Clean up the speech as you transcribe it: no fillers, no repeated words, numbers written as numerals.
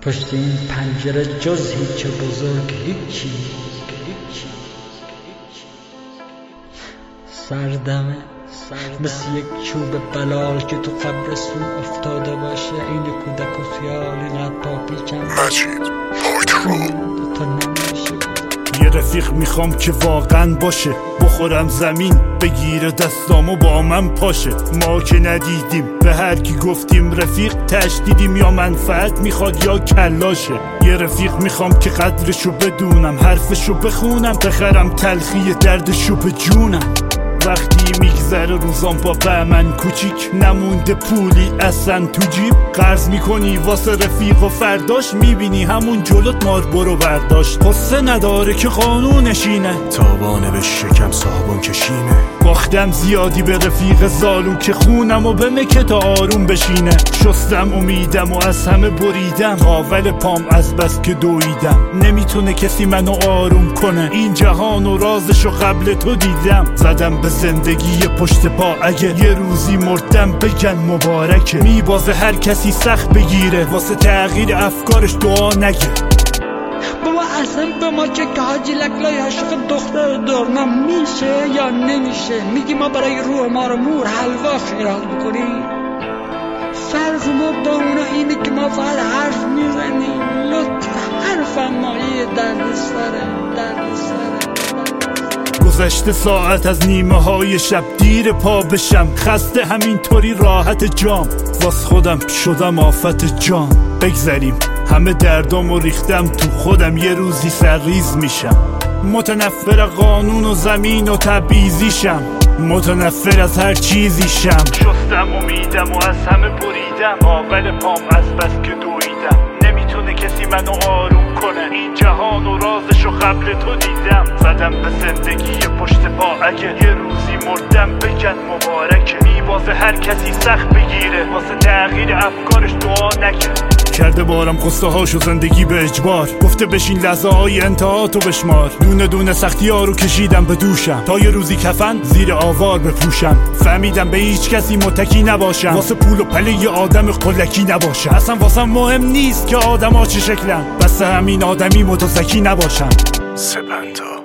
پشت این پنجره جز هیچ بزرگ هیچی. سردمه مثل یک چوب بلال که تو قبرستون افتاده باشه، این کودک و خیال اینقدر پاپیچم مجید تا نمیشه. یه رفیق میخوام که واقعا باشه، بخورم زمین بگیره دستامو با من پاشه. ما که ندیدیم به هر کی گفتیم رفیق، تش دیدیم یا منفعت میخواد یا کلاشه. یه رفیق میخوام که قدرشو بدونم، حرفشو بخونم، بخرم تلخی دردشو به جونم. وقتی میگذره روزام با بهمن کوچیک، نمونده پولی اصلا تو جیب. قرض میکنی واسه رفیق و فرداش میبینی همون جلوت مار برو برداشت. قصه نداره که قانونشینه، تابانه به شکم صابون کشینه. باختم زیادی به رفیق زالو که خونم و بمکه تا آروم بشینه. شستم امیدم و از همه بریدم، قاول پام از بس که دویدم. نمیتونه کسی منو آروم کنه، این جهان و رازشو قبل تو دیدم. زدم به زندگی پشت پا، اگه یه روزی مردم بگن مبارکه. میبازه هر کسی سخت بگیره، واسه تغییر افکارش دعا نگه. بابا اصلا به ما که حاجی لکلای عاشق دختر دارم میشه یا نمیشه؟ میگی ما برای روح ما رو مور حلوا خیرات بکنیم؟ فرق ما با اونا اینه که ما فقط حرف میزنیم. لطف حرفم مایه درد سره. گذشته ساعت از نیمه های شب، دیر پا بشم، خسته همینطوری راحت جام. واس خودم شدم آفت جام. بگذریم همه دردامو ریختم تو خودم، یه روزی سرریز میشم. متنفر قانون و زمین و تبعیضیشم، متنفر از هر چیزیشم. شستم امیدم و از همه بریدم، قاول پام از بس که دویدم. نمیتونه کسی منو آروم کنه، این جهان و رازشو قبل تو دیدم. زدم به زندگی پشت پا، اگه یه روزی مردم بگن مبارکه. میبازه هر کسی سخت بگیره، واسه تغییر افکارش دعا نکه. کرده بارم قصه هاشو زندگی به اجبار، گفته بشین لحظه های انتهاتو بشمار. دونه دونه سختی ها رو کشیدم به دوشم، تا یه روزی کفن زیر آوار بپوشم. فهمیدم به هیچ کسی متکی نباشم، واسه پول و پله یه آدم قلکی نباشم. اصلا واسم مهم نیست که آدم ها چه شکلن، بس همین آدمی متزکی نباشم. سپنتا